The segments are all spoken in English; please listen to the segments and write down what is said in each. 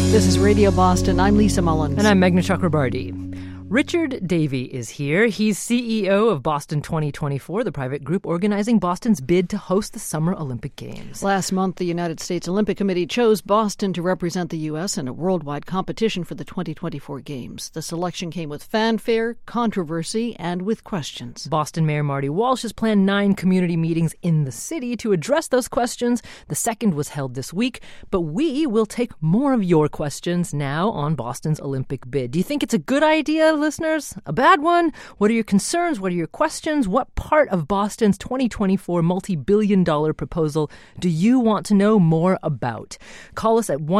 This is Radio Boston. I'm Lisa Mullins. And I'm Meghna Chakrabarti. Richard Davey is here. He's CEO of Boston 2024, the private group organizing Boston's bid to host the Summer Olympic Games. Last month, the United States Olympic Committee chose Boston to represent the U.S. in a worldwide competition for the 2024 Games. The selection came with fanfare, controversy, and with questions. Boston Mayor Marty Walsh has planned 9 community meetings in the city to address those questions. The second was held this week, but we will take more of your questions now on Boston's Olympic bid. Do you think it's a good idea, listeners? A bad one? What are your concerns? What are your questions? What part of Boston's 2024 multi-billion-dollar proposal do you want to know more about? Call us at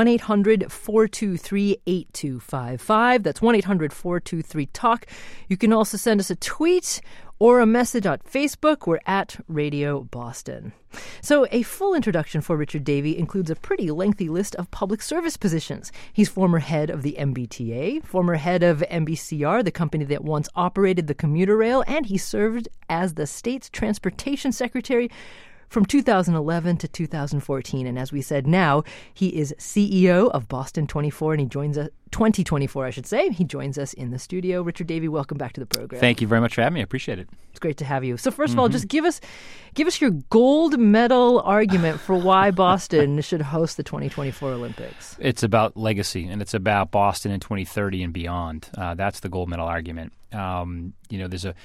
1-800-423-8255. That's 1-800-423-TALK. You can also send us a tweet or a message on Facebook. We're at Radio Boston. So a full introduction for Richard Davey includes a pretty lengthy list of public service positions. He's former head of the MBTA, former head of NBCR, the company that once operated the commuter rail, and he served as the state's transportation secretary from 2011 to 2014. And as we said, now he is CEO of Boston 24, and he joins us, 2024, I should say. He joins us in the studio. Richard Davey, welcome back to the program. Thank you very much for having me. I appreciate it. It's great to have you. So first of all, just give us your gold medal argument for why Boston should host the 2024 Olympics. It's about legacy, and it's about Boston in 2030 and beyond. That's the gold medal argument. There's a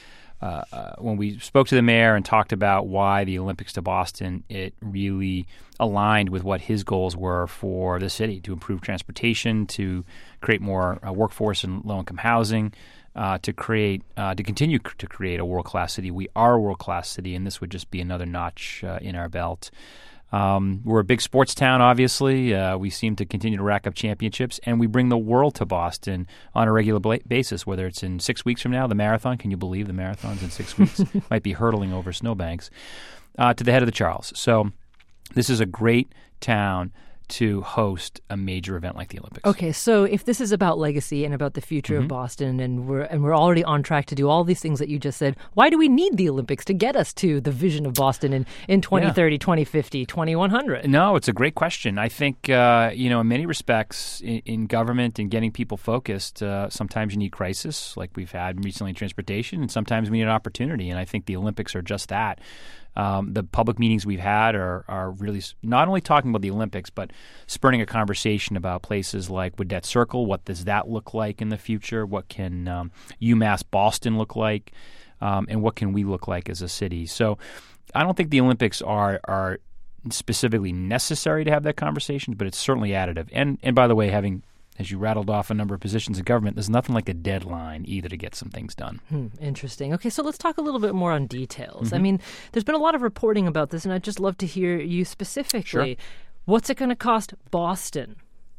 when we spoke to the mayor and talked about why the Olympics to Boston, it really aligned with what his goals were for the city, to improve transportation, to create more workforce and low-income housing, to continue to create a world-class city. We are a world-class city, and this would just be another notch in our belt. We're a big sports town, obviously. We seem to continue to rack up championships, and we bring the world to Boston on a regular basis, whether it's in 6 weeks from now, the marathon. Can you believe the marathon's in 6 weeks? Might be hurtling over snowbanks. To the head of the Charles. So this is a great town to host a major event like the Olympics. Okay, so if this is about legacy and about the future of Boston, and we're already on track to do all these things that you just said, why do we need the Olympics to get us to the vision of Boston in 2030, 2050, 2100? No, it's a great question. I think, in many respects, in government and getting people focused, sometimes you need crisis, like we've had recently in transportation, and sometimes we need an opportunity, and I think the Olympics are just that. The public meetings we've had are really not only talking about the Olympics, but spurring a conversation about places like Widett Circle. What does that look like in the future? What can UMass Boston look like? And what can we look like as a city? So I don't think the Olympics are specifically necessary to have that conversation, but it's certainly additive. And by the way, as you rattled off a number of positions in government, there's nothing like a deadline either to get some things done. Interesting. Okay, so let's talk a little bit more on details. I mean, there's been a lot of reporting about this, and I'd just love to hear you specifically. Sure. What's it going to cost Boston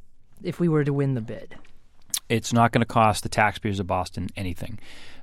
if we were to win the bid? It's not going to cost the taxpayers of Boston anything.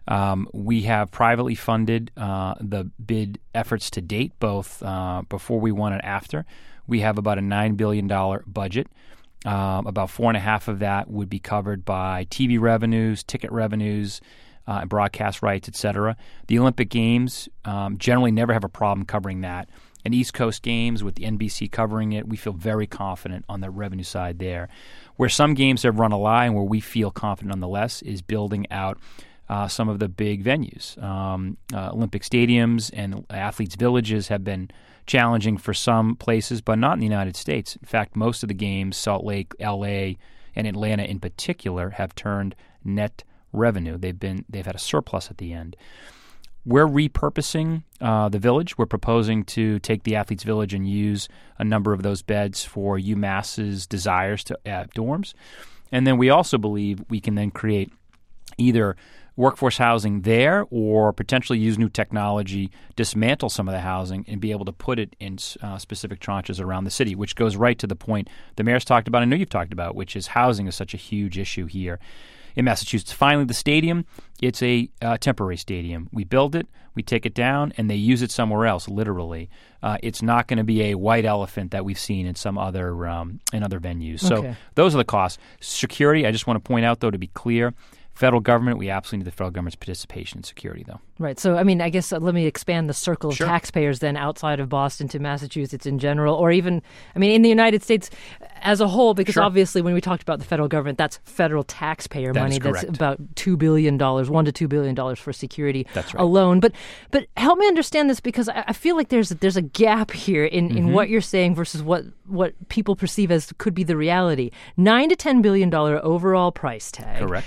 We have privately funded the bid efforts to date, both before we won and after. We have about a $9 billion budget. About 4.5 of that would be covered by TV revenues, ticket revenues, broadcast rights, et cetera. The Olympic Games generally never have a problem covering that. And East Coast Games, with the NBC covering it, we feel very confident on the revenue side there. Where some games have run a lie and where we feel confident nonetheless is building out some of the big venues. Olympic stadiums and athletes' villages have been challenging for some places, but not in the United States. In fact, most of the games, Salt Lake, L.A., and Atlanta in particular, have turned net revenue. They've had a surplus at the end. We're repurposing the village. We're proposing to take the athletes' village and use a number of those beds for UMass's desires to add dorms. And then we also believe we can then create either workforce housing there or potentially use new technology, dismantle some of the housing, and be able to put it in specific tranches around the city, which goes right to the point the mayor's talked about, I know you've talked about, which is housing is such a huge issue here in Massachusetts. Finally, the stadium, it's a temporary stadium. We build it, we take it down, and they use it somewhere else, literally. It's not going to be a white elephant that we've seen in some other in other venues. Okay. So those are the costs. Security, I just want to point out, though, to be clear, federal government, we absolutely need the federal government's participation in security, though. Right. So, I mean, I guess let me expand the circle of Sure. taxpayers then outside of Boston to Massachusetts in general, or even, I mean, in the United States, as a whole, because Sure. obviously when we talked about the federal government, that's federal taxpayer That money. is That's correct. about $2 billion, $1 to $2 billion for security That's right. alone. But help me understand this, because I feel like there's a gap here in what you're saying versus what people perceive as could be the reality. $9 to $10 billion overall price tag. Correct.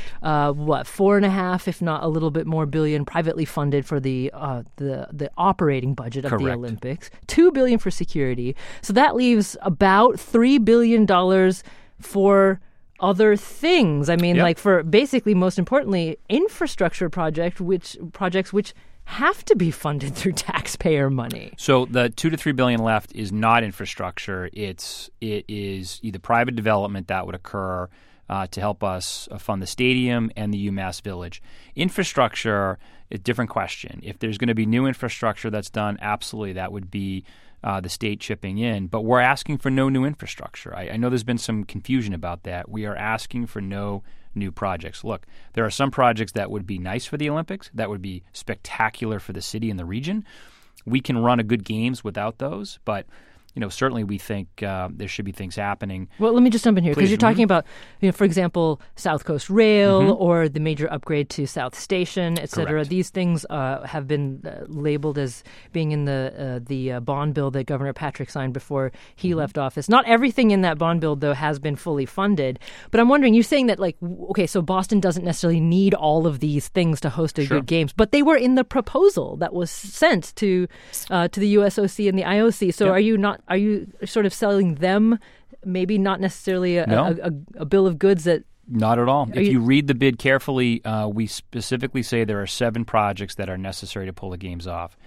4.5, if not a little bit more, billion privately funded for the operating budget of the Correct. Olympics. $2 billion for security. So that leaves about $3 billion for other things. I mean, Yep. like for basically, most importantly, infrastructure projects which have to be funded through taxpayer money. So the $2 to $3 billion left is not infrastructure. It is either private development that would occur to help us fund the stadium and the UMass Village. Infrastructure, a different question. If there's going to be new infrastructure that's done, absolutely, that would be the state chipping in. But we're asking for no new infrastructure. I know there's been some confusion about that. We are asking for no new projects. Look, there are some projects that would be nice for the Olympics, that would be spectacular for the city and the region. We can run a good games without those, but certainly we think there should be things happening. Well, let me just jump in here, because Please. you're talking about, for example, South Coast Rail or the major upgrade to South Station, et cetera. Correct. These things have been labeled as being in the bond bill that Governor Patrick signed before he left office. Not everything in that bond bill, though, has been fully funded. But I'm wondering, you're saying that, okay, so Boston doesn't necessarily need all of these things to host a Sure. good games, but they were in the proposal that was sent to the USOC and the IOC. So Yep. Are you sort of selling them maybe not necessarily No. a bill of goods that... Not at all. If you- you read the bid carefully, we specifically say there are 7 projects that are necessary to pull the games off.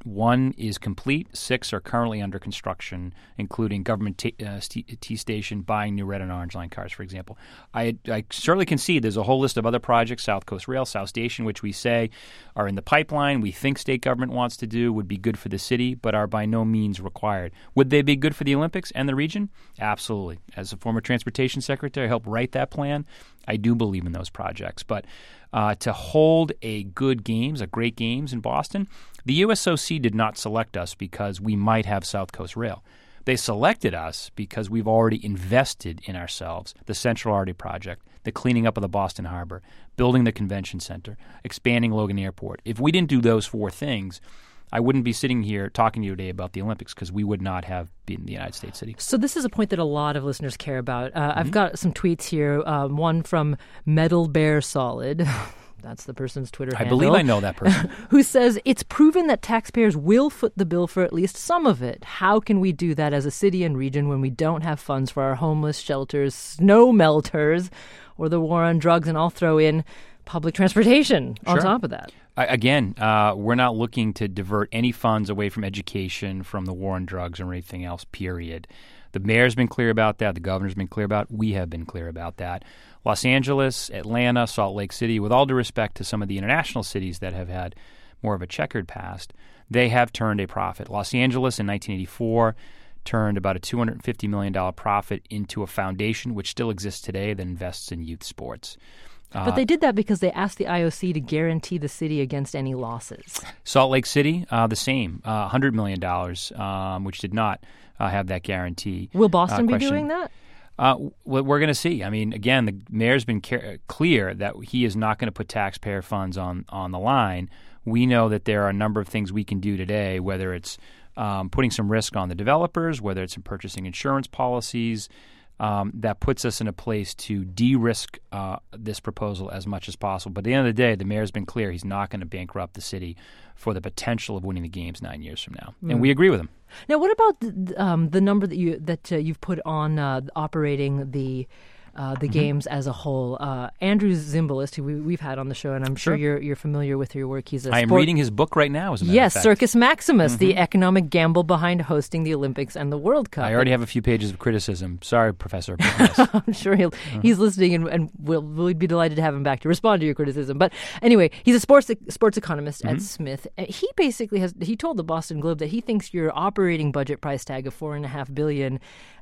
1 is complete. 6 are currently under construction, including government T-Station, buying new red and orange line cars, for example. I certainly can see there's a whole list of other projects, South Coast Rail, South Station, which we say are in the pipeline, we think state government wants to do, would be good for the city, but are by no means required. Would they be good for the Olympics and the region? Absolutely. As a former transportation secretary, I helped write that plan. I do believe in those projects. But to hold a great games in Boston, the USOC did not select us because we might have South Coast Rail. They selected us because we've already invested in ourselves, the Central Artery Project, the cleaning up of the Boston Harbor, building the convention center, expanding Logan Airport. If we didn't do those 4 things, I wouldn't be sitting here talking to you today about the Olympics, because we would not have been the United States city. So this is a point that a lot of listeners care about. I've got some tweets here. One from Metal Bear Solid. That's the person's Twitter I handle. believe I know that person. Who says, it's proven that taxpayers will foot the bill for at least some of it. How can we do that as a city and region when we don't have funds for our homeless shelters, snow melters, or the war on drugs? And I'll throw in public transportation on Sure. top of that. Again, we're not looking to divert any funds away from education, from the war on drugs, or anything else, period. The mayor's been clear about that. The governor's been clear about it. We have been clear about that. Los Angeles, Atlanta, Salt Lake City, with all due respect to some of the international cities that have had more of a checkered past, they have turned a profit. Los Angeles in 1984 turned about a $250 million profit into a foundation, which still exists today, that invests in youth sports. But they did that because they asked the IOC to guarantee the city against any losses. Salt Lake City, the same, $100 million, which did not have that guarantee. Will Boston be question. doing that? We're going to see. I mean, again, the mayor's been clear that he is not going to put taxpayer funds on the line. We know that there are a number of things we can do today, whether it's putting some risk on the developers, whether it's in purchasing insurance policies, that puts us in a place to de-risk this proposal as much as possible. But at the end of the day, the mayor's been clear he's not going to bankrupt the city for the potential of winning the games 9 years from now. And we agree with him. Now, what about the number that you've put on operating the games as a whole? Andrew Zimbalist, who we've had on the show, and I'm sure you're familiar with your work. He's I am reading his book right now, as a matter Yes, of fact. Circus Maximus, the economic gamble behind hosting the Olympics and the World Cup. I already have a few pages of criticism. Sorry, Professor. Yes. I'm sure he's listening, and we'll be delighted to have him back to respond to your criticism. But anyway, he's a sports economist at Smith. He basically he told the Boston Globe that he thinks your operating budget price tag of $4.5 billion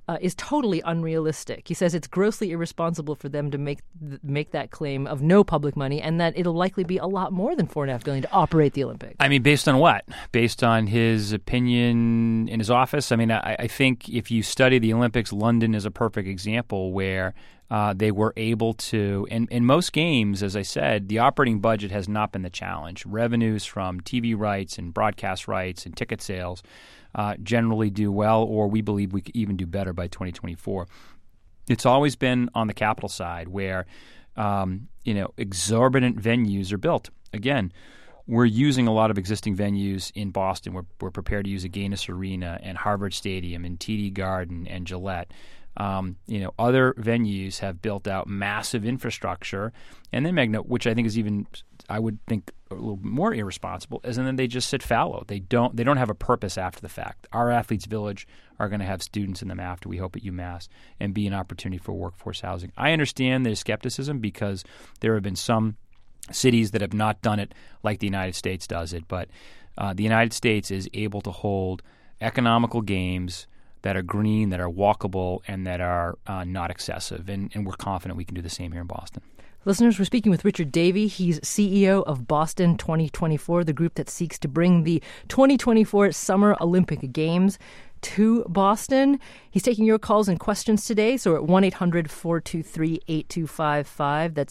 is totally unrealistic. He says it's grossly irresponsible for them to make that claim of no public money, and that it'll likely be a lot more than $4.5 billion to operate the Olympics. I mean, based on what? Based on his opinion in his office? I mean, I think if you study the Olympics, London is a perfect example where they were able to, and in most games, as I said, the operating budget has not been the challenge. Revenues from TV rights and broadcast rights and ticket sales generally do well, or we believe we could even do better by 2024. It's always been on the capital side where, exorbitant venues are built. Again, we're using a lot of existing venues in Boston. We're prepared to use Agganis Arena and Harvard Stadium and TD Garden and Gillette. Other venues have built out massive infrastructure, and then Magna, which I think is even, I would think, a little more irresponsible, is and then they just sit fallow. They don't have a purpose after the fact. Our Athletes Village are going to have students in them after, we hope, at UMass, and be an opportunity for workforce housing. I understand there's skepticism because there have been some cities that have not done it like the United States does it, but the United States is able to hold economical games that are green, that are walkable, and that are not excessive. And we're confident we can do the same here in Boston. Listeners, we're speaking with Richard Davey. He's CEO of Boston 2024, the group that seeks to bring the 2024 Summer Olympic Games to Boston. He's taking your calls and questions today, so at 1-800-423-8255. That's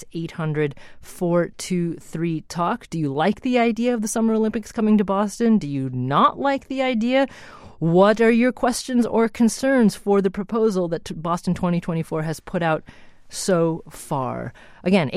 800-423-TALK. Do you like the idea of the Summer Olympics coming to Boston? Do you not like the idea? What are your questions or concerns for the proposal that Boston 2024 has put out so far? Again,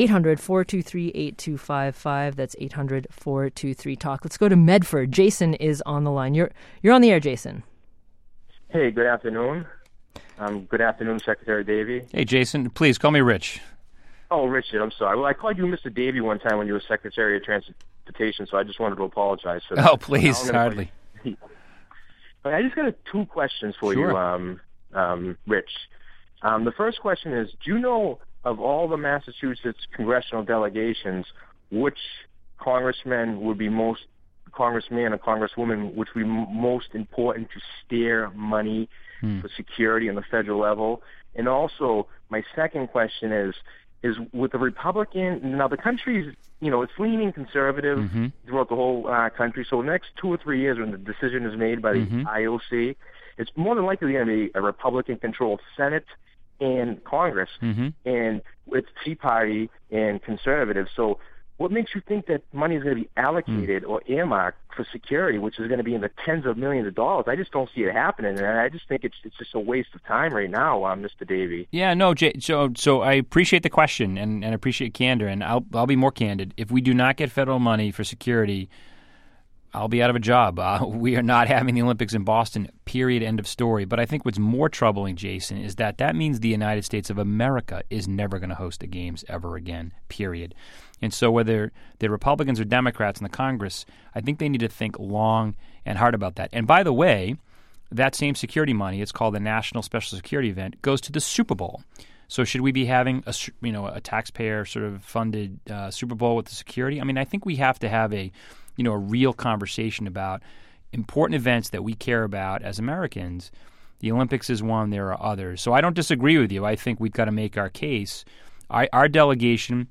800-423-8255. That's 800-423-TALK. Let's go to Medford. Jason is on the line. You're on the air, Jason. Hey, good afternoon. Good afternoon, Secretary Davey. Hey, Jason. Please call me Rich. Oh, Richard, I'm sorry. Well, I called you Mr. Davey one time when you were Secretary of Transportation, so I just wanted to apologize for that. Oh, please, hardly. I just got two questions for you, Rich. The first question is, do you know of all the Massachusetts congressional delegations, which congressman or congresswoman would be most important to steer money for security on the federal level? And also, my second question is with the Republican, now the country's, it's leaning conservative throughout the whole country. So the next 2 or 3 years when the decision is made by the IOC, it's more than likely going to be a Republican-controlled Senate and Congress, and it's Tea Party and conservative. So what makes you think that money is going to be allocated or earmarked for security, which is going to be in the tens of millions of dollars? I just don't see it happening, and I just think it's just a waste of time right now, Mr. Davey. Yeah, no, Jay, so I appreciate the question and appreciate candor, and I'll be more candid. If we do not get federal money for security, I'll be out of a job. We are not having the Olympics in Boston, period, end of story. But I think what's more troubling, Jason, is that means the United States of America is never going to host the games ever again, period. And so whether they're Republicans or Democrats in the Congress, I think they need to think long and hard about that. And by the way, that same security money, it's called the National Special Security Event, goes to the Super Bowl. So should we be having a taxpayer sort of funded Super Bowl with the security? I mean, I think we have to have a real conversation about important events that we care about as Americans. The Olympics is one. There are others. So I don't disagree with you. I think we've got to make our case. Our delegation,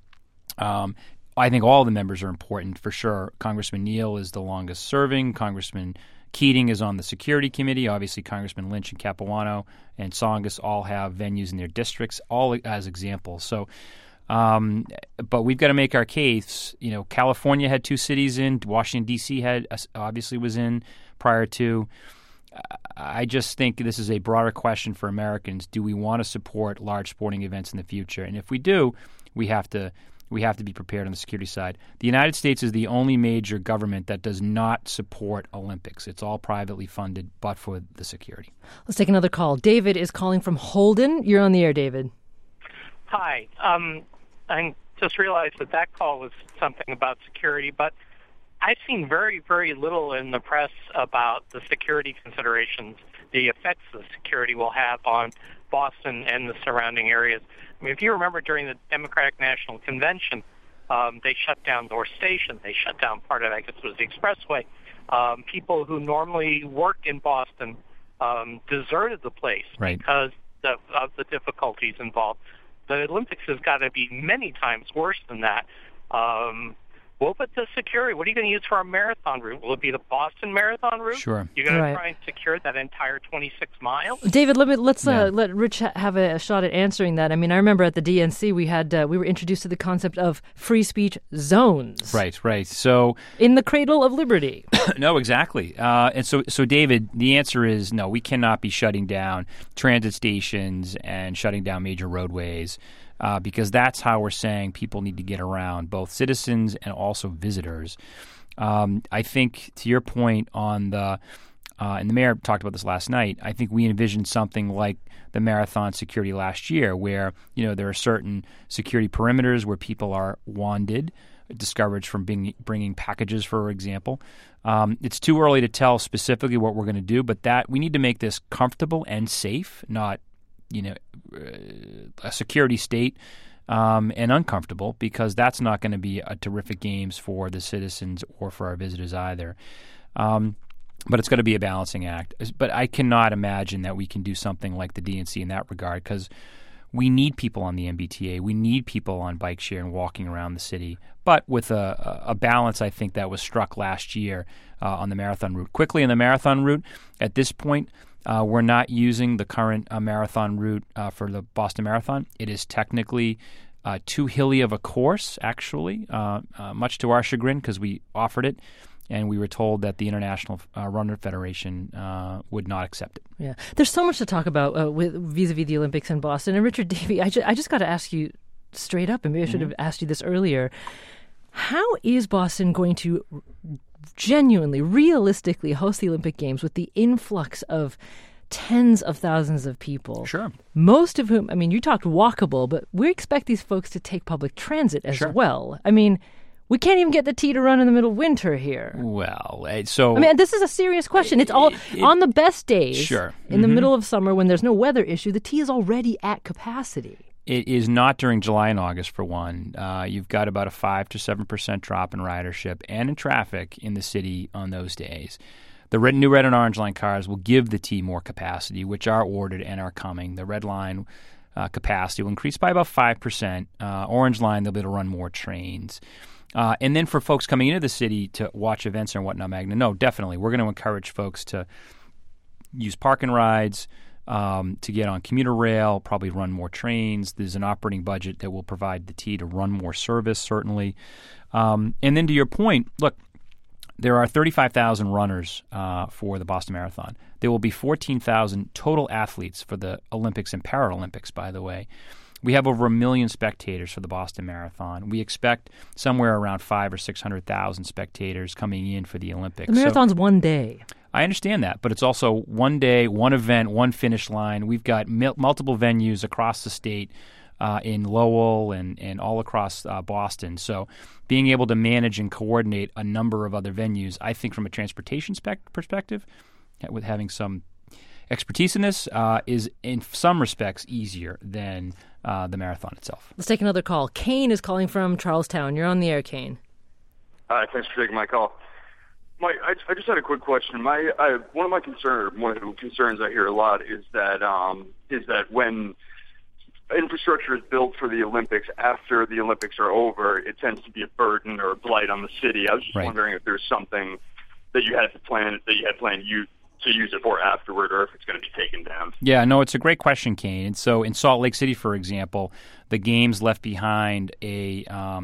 I think all the members are important for sure. Congressman Neal is the longest serving. Congressman Keating is on the Security Committee. Obviously, Congressman Lynch and Capuano and Tsongas all have venues in their districts, all as examples. So, but we've got to make our case. California had 2 cities in. Washington, D.C. obviously was in prior to. I just think this is a broader question for Americans. Do we want to support large sporting events in the future? And if we do, we have to be prepared on the security side. The United States is the only major government that does not support Olympics. It's all privately funded, but for the security. Let's take another call. David is calling from Holden. You're on the air, David. Hi. I just realized that call was something about security, but I've seen very, very little in the press about the security considerations, the effects the security will have on Boston and the surrounding areas. I mean, if you remember during the Democratic National Convention, they shut down North Station. They shut down part of, I guess it was the Expressway. People who normally work in Boston deserted the place because of the difficulties involved. The Olympics has got to be many times worse than that. What about the security? What are you going to use for our marathon route? Will it be the Boston Marathon route? Sure. You're going to try and secure that entire 26 miles? David, let's let Rich have a shot at answering that. I mean, I remember at the DNC we were introduced to the concept of free speech zones. Right. So in the cradle of liberty. No, exactly. And so David, the answer is no. We cannot be shutting down transit stations and shutting down major roadways. Because that's how we're saying people need to get around, both citizens and also visitors. I think, to your point on and the mayor talked about this last night, I think we envisioned something like the marathon security last year where, there are certain security perimeters where people are wanted, discouraged from bringing packages, for example. It's too early to tell specifically what we're going to do, but that we need to make this comfortable and safe, not a security state and uncomfortable, because that's not going to be a terrific games for the citizens or for our visitors either. But it's going to be a balancing act. But I cannot imagine that we can do something like the DNC in that regard, because we need people on the MBTA. We need people on bike share and walking around the city, but with a balance, I think, that was struck last year on the marathon route. Quickly on the marathon route, at this point, we're not using the current marathon route for the Boston Marathon. It is technically too hilly of a course, actually, much to our chagrin, because we offered it, and we were told that the International Runner Federation would not accept it. Yeah, there's so much to talk about vis-a-vis the Olympics in Boston. And Richard Davey, I just got to ask you straight up, and maybe I should have asked you this earlier. How is Boston going to genuinely, realistically host the Olympic Games with the influx of tens of thousands of people? Sure. Most of whom, you talked walkable, but we expect these folks to take public transit as well. We can't even get the T to run in the middle of winter here. Well, so... this is a serious question. It's all on the best days, in the middle of summer when there's no weather issue, the T is already at capacity. It is not during July and August, for one. You've got about a 5 to 7% drop in ridership and in traffic in the city on those days. The new red and orange line cars will give the T more capacity, which are ordered and are coming. The red line capacity will increase by about 5%. Orange line, they'll be able to run more trains. And then for folks coming into the city to watch events and whatnot, Magna, no, definitely. We're going to encourage folks to use park and rides, to get on commuter rail, probably run more trains. There's an operating budget that will provide the T to run more service, certainly. And then to your point, look, there are 35,000 runners for the Boston Marathon. There will be 14,000 total athletes for the Olympics and Paralympics, by the way. We have over 1 million spectators for the Boston Marathon. We expect somewhere around 500,000 or 600,000 spectators coming in for the Olympics. The marathon's one day. I understand that, but it's also one day, one event, one finish line. We've got multiple venues across the state in Lowell and all across Boston. So being able to manage and coordinate a number of other venues, I think from a transportation perspective, with having some expertise in this, is in some respects easier than the marathon itself. Let's take another call. Kane is calling from Charlestown. You're on the air, Kane. Hi, thanks for taking my call. I just had a quick question. One of the concerns I hear a lot is that when infrastructure is built for the Olympics after the Olympics are over, it tends to be a burden or a blight on the city. I was just wondering if there's something that you had planned to use it for afterward, or if it's going to be taken down. Yeah, no, it's a great question, Kane. And so in Salt Lake City, for example, the Games left behind a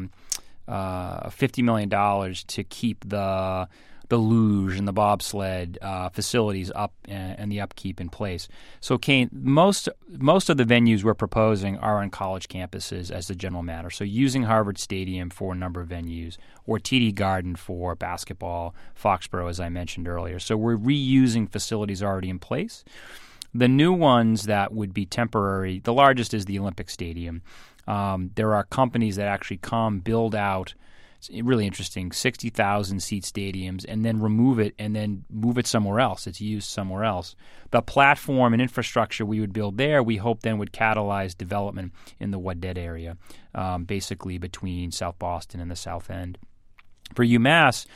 $50 million to keep the luge and the bobsled facilities up and the upkeep in place. So, Kane, most of the venues we're proposing are on college campuses as the general matter. So using Harvard Stadium for a number of venues, or TD Garden for basketball, Foxborough, as I mentioned earlier. So we're reusing facilities already in place. The new ones that would be temporary, the largest is the Olympic Stadium. There are companies that actually build out, it's really interesting, 60,000 seat stadiums, and then remove it and then move it somewhere else. It's used somewhere else. The platform and infrastructure we would build there, we hope then would catalyze development in the Wadet area, basically between South Boston and the South End. For UMass,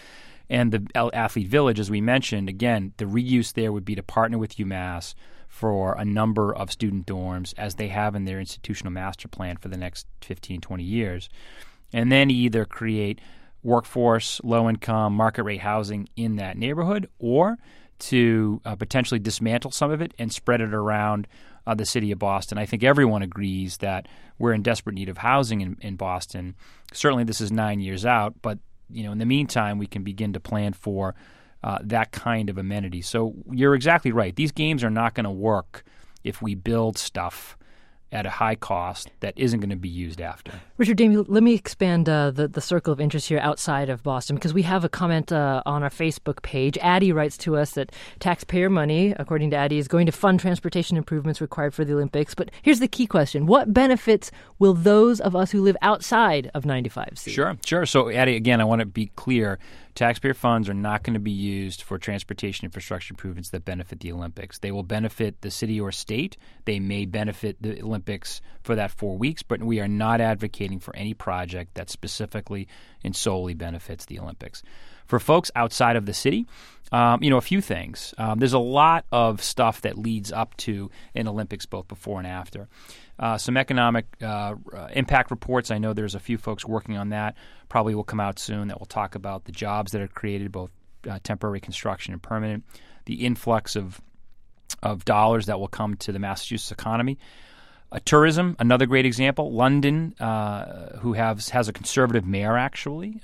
And the Athlete Village, as we mentioned, again, the reuse there would be to partner with UMass for a number of student dorms as they have in their institutional master plan for the next 15, 20 years. And then either create workforce, low-income, market-rate housing in that neighborhood, or to potentially dismantle some of it and spread it around the city of Boston. I think everyone agrees that we're in desperate need of housing in Boston. Certainly this is 9 years out, but in the meantime, we can begin to plan for that kind of amenity. So you're exactly right. These games are not going to work if we build stuff at a high cost that isn't going to be used after. Richard Damey, let me expand the circle of interest here outside of Boston, because we have a comment on our Facebook page. Addie writes to us that taxpayer money, according to Addie, is going to fund transportation improvements required for the Olympics. But here's the key question. What benefits will those of us who live outside of 95 see? Sure. So, Addie, again, I want to be clear. Taxpayer funds are not going to be used for transportation infrastructure improvements that benefit the Olympics. They will benefit the city or state. They may benefit the Olympics for that 4 weeks, but we are not advocating for any project that specifically and solely benefits the Olympics. For folks outside of the city, a few things. There's a lot of stuff that leads up to an Olympics, both before and after. Some economic impact reports. I know there's a few folks working on that. Probably will come out soon that will talk about the jobs that are created, both temporary construction and permanent, the influx of dollars that will come to the Massachusetts economy. Tourism, another great example. London, who has a conservative mayor, actually,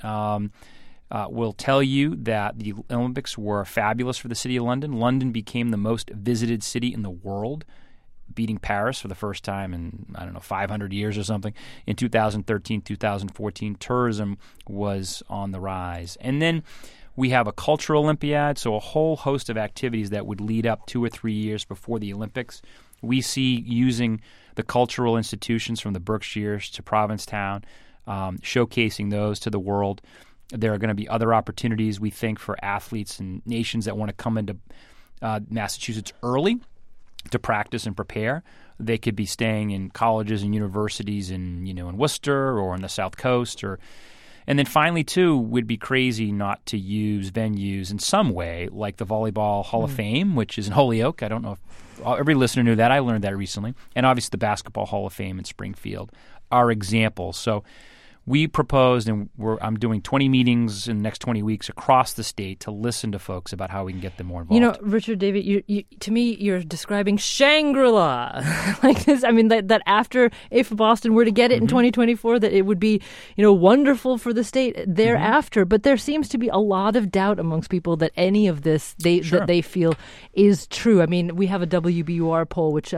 will tell you that the Olympics were fabulous for the city of London. London became the most visited city in the world, beating Paris for the first time in, 500 years or something. In 2013, 2014, tourism was on the rise. And then we have a cultural Olympiad, so a whole host of activities that would lead up 2 or 3 years before the Olympics. We see using the cultural institutions from the Berkshires to Provincetown, showcasing those to the world. There are going to be other opportunities, we think, for athletes and nations that want to come into Massachusetts early to practice and prepare. They could be staying in colleges and universities in Worcester or on the South Coast. And then finally, too, we'd be crazy not to use venues in some way, like the Volleyball Hall of Fame, which is in Holyoke. I don't know if every listener knew that. I learned that recently. And obviously the Basketball Hall of Fame in Springfield are examples. So we proposed, and I'm doing 20 meetings in the next 20 weeks across the state to listen to folks about how we can get them more involved. Richard David, you to me, you're describing Shangri-La like this. I mean, that after, if Boston were to get it in 2024, that it would be, wonderful for the state thereafter. But there seems to be a lot of doubt amongst people that any of this that they feel is true. I mean, we have a WBUR poll which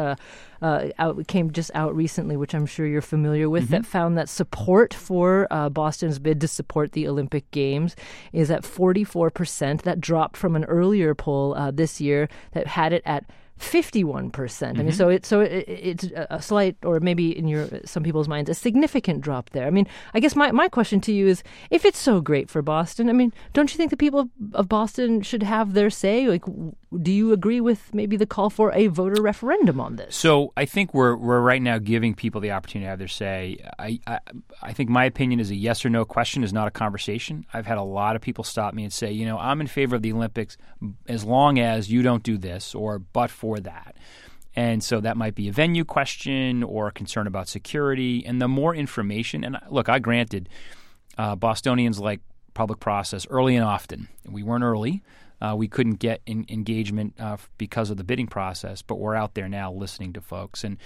came just out recently, which I'm sure you're familiar with, that found that support for Boston's bid to support the Olympic Games is at 44%. That dropped from an earlier poll this year that had it at 51%. I mean, so it's a slight, or maybe in some people's minds, a significant drop there. I mean, I guess my question to you is, if it's so great for Boston, I mean, don't you think the people of Boston should have their say? Like, do you agree with maybe the call for a voter referendum on this? So I think we're right now giving people the opportunity to have their say. I think my opinion is a yes or no question is not a conversation. I've had a lot of people stop me and say, I'm in favor of the Olympics as long as you don't do this, or but for that. And so that might be a venue question or a concern about security. And the more information, and look, I granted Bostonians like public process early and often. We weren't early. We couldn't get engagement because of the bidding process, but we're out there now listening to folks. And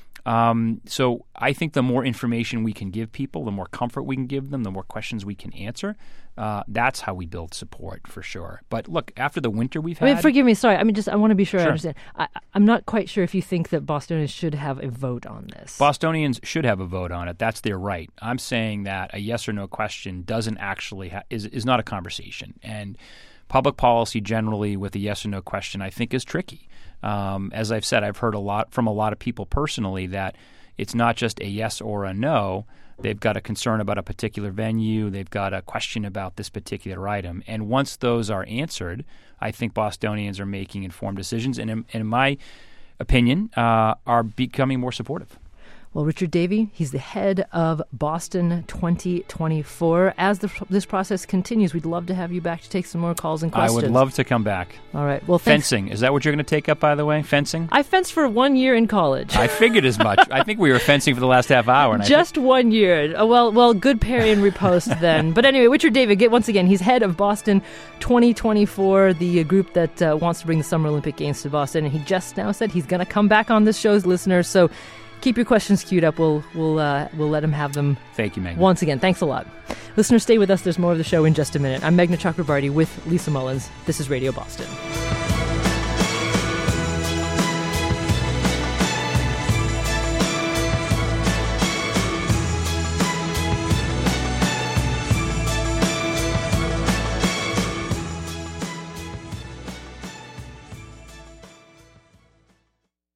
so I think the more information we can give people, the more comfort we can give them, the more questions we can answer. That's how we build support, for sure. But look, after the winter we've had... I mean, forgive me, sorry. I mean, I want to be sure I understand. I'm not quite sure if you think that Bostonians should have a vote on this. Bostonians should have a vote on it. That's their right. I'm saying that a yes or no question doesn't actually is not a conversation. And public policy generally with a yes or no question, I think, is tricky. As I've said, I've heard from a lot of people personally that it's not just a yes or a no. They've got a concern about a particular venue. They've got a question about this particular item. And once those are answered, I think Bostonians are making informed decisions and in my opinion, are becoming more supportive. Well, Richard Davey, he's the head of Boston 2024. As this process continues, we'd love to have you back to take some more calls and questions. I would love to come back. All right. Well, thanks. Fencing. Is that what you're going to take up, by the way? Fencing? I fenced for 1 year in college. I figured as much. I think we were fencing for the last half hour. And Just 1 year. Well, good parry and riposte then. But anyway, Richard Davey, once again, he's head of Boston 2024, the group that wants to bring the Summer Olympic Games to Boston. And he just now said he's going to come back on this show's listeners. So keep your questions queued up. We'll let him have them. Thank you, Meghna. Once again, thanks a lot. Listeners, stay with us. There's more of the show in just a minute. I'm Meghna Chakrabarty with Lisa Mullins. This is Radio Boston.